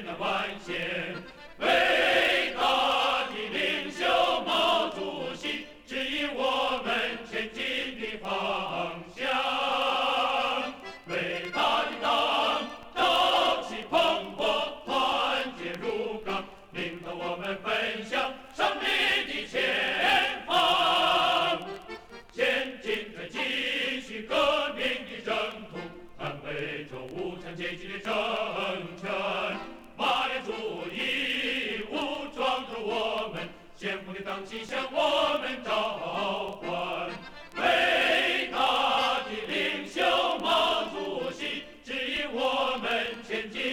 的万险。伟大的领袖毛主席指引我们前进的方向。伟大的党，朝气蓬勃，团结如钢，领导我们奔向胜利的前方。前进着继续革命的征途，捍卫着无产阶级的政权。马列主义武装着我们，鲜红的党旗向我们召唤。伟大的领袖毛主席指引我们前进